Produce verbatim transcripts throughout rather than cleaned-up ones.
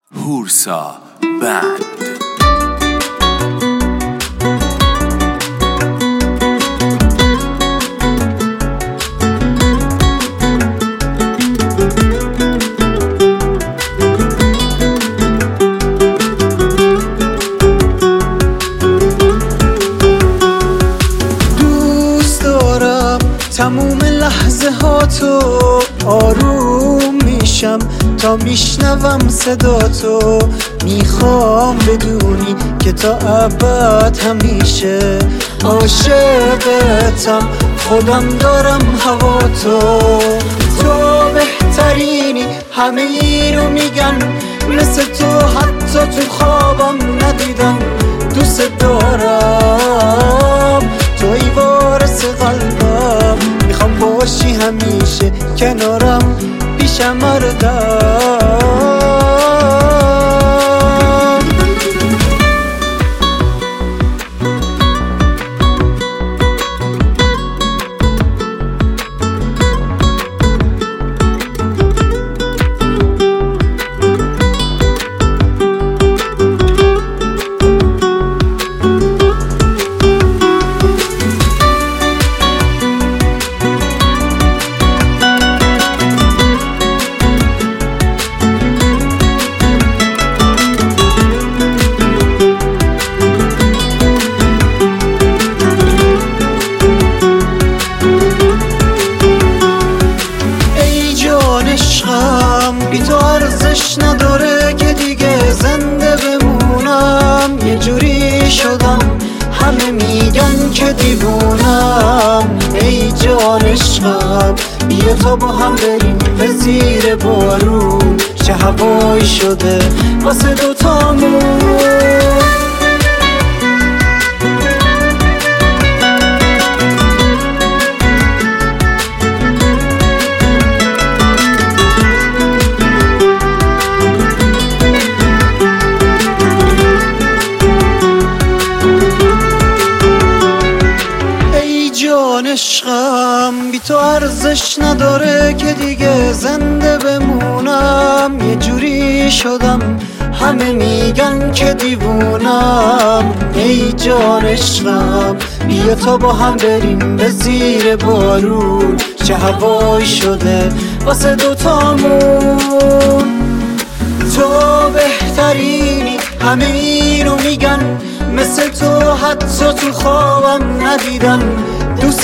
هورسا بند. تموم لحظه ها تو آروم میشم تا میشنوم صدا تو. میخوام بدونی که تا ابد همیشه عاشقتم، خودم دارم هوا تو. تو بهترینی، همه ای رو میگن، مثل تو حتی تو خوابم ندیدم. دوست دارم، توی وارث قلبم، میخوام باشی همیشه کنارم، پیشم مردم. بی تو ارزش نداره که دیگه زنده بمونم. یه جوری شدم همه میگن که دیوونم. ای جان عشقم، بیا تا با هم بریم به زیر بارون. چه هوایی شده واسه دوتامون. عشقم، بی تو ارزش نداره که دیگه زنده بمونم. یه جوری شدم همه میگن که دیوونم. ای جان عشقم، بیا تا با هم بریم به زیر بارون. چه هوایی شده واسه دوتامون. تو بهترینی، همه اینو میگن، مثل تو حتی تو خوابم ندیدن. دوست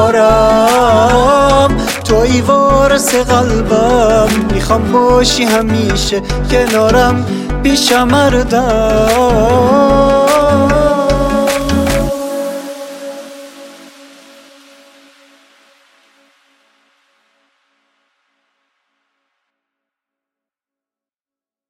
دارم، توی وارث قلبم، میخوام باشی همیشه کنارم، پیشم مردم.